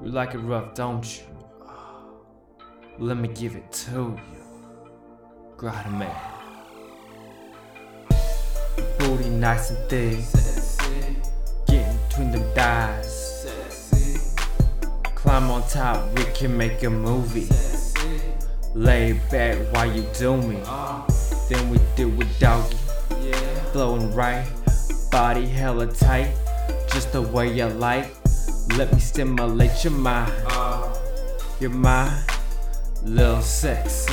You like it rough, don't you? Let me give it to you. Grata man. Booty nice and thick. Getting between them thighs. Climb on top, we can make a movie. Lay back while you do me. Then we do it doggy. Flowing right, body hella tight. Just the way you like. Let me stimulate your mind. You're my little sexy.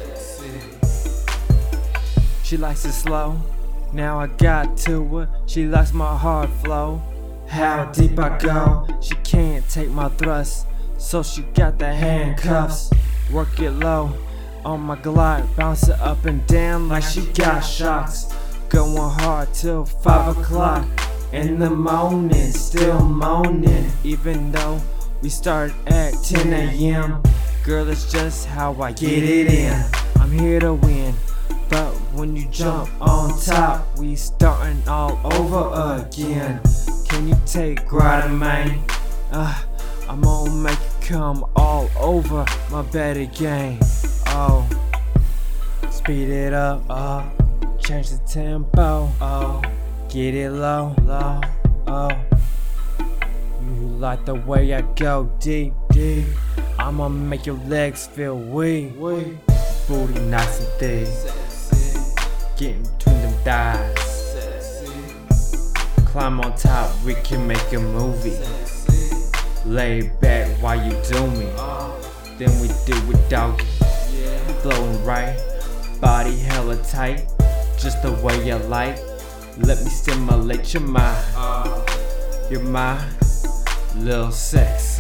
She likes it slow. Now I got to her. She likes my hard flow. How deep I go. She can't take my thrust, so she got the handcuffs. Work it low on my glide, bounce it up and down like she got shocks. Going hard till 5 o'clock in the morning, still moaning. Even though we start at 10 a.m. Girl, it's just how I get it in. I'm here to win, but when you jump on top, we starting all over again. Can you take Grata man? I'm gonna make it come all over my bed again. Oh, speed it up, change the tempo, get it low, you like the way I go deep, I'ma make your legs feel weak. Booty nice and thick, getting between them thighs. Climb on top, we can make a movie. Lay back while you do me. Then we do it doggy. Flowing right, body hella tight. Just the way you like. Let me stimulate your mind. You're my little sexy.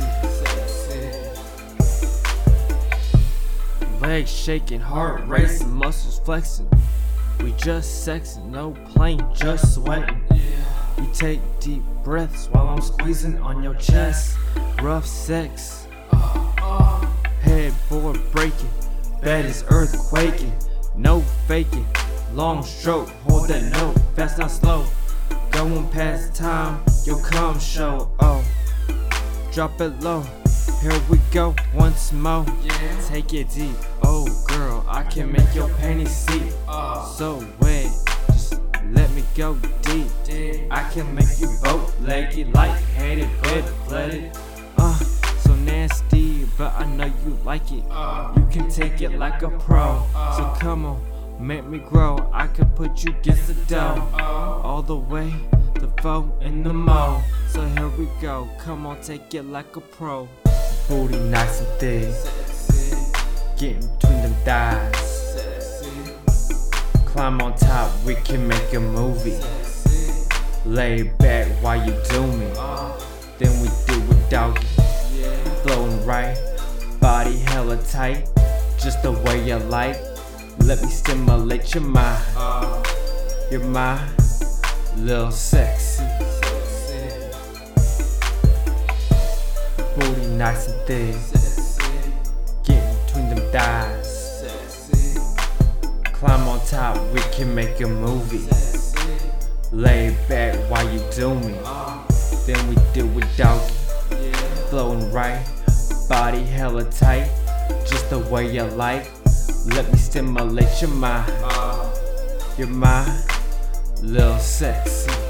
Legs shaking, heart racing, muscles flexing. We just sexing, no playing, just sweating. You take deep breaths while I'm squeezing on your chest. Rough sex, headboard breaking, bed is earthquaking. No faking, long stroke, hold that note, fast not slow. Going past time, you'll come show. Drop it low, here we go once more. Take it deep, oh girl, I can make your panties see. So wet, just let me go deep. I can make you bow-legged, light-headed, red-blooded. So nasty, but I know you like it. You can take it like a pro. So come on, make me grow. I can put you against the dough. All the way, the foe in the mo. So here we go, come on, take it like a pro. Booty nice and thick, getting between them thighs. Climb on top, we can make a movie. Lay back while you do me. Then we do it doggy. Flowing right, body hella tight. Just the way you like. Let me stimulate your mind. You're my little sexy. Booty nice and thick, getting between them thighs. Climb on top, we can make a movie. Lay back while you do me. Then we do it doggy. Flowing right, body hella tight. Just the way you like. Let me stimulate your mind. You're my little sexy.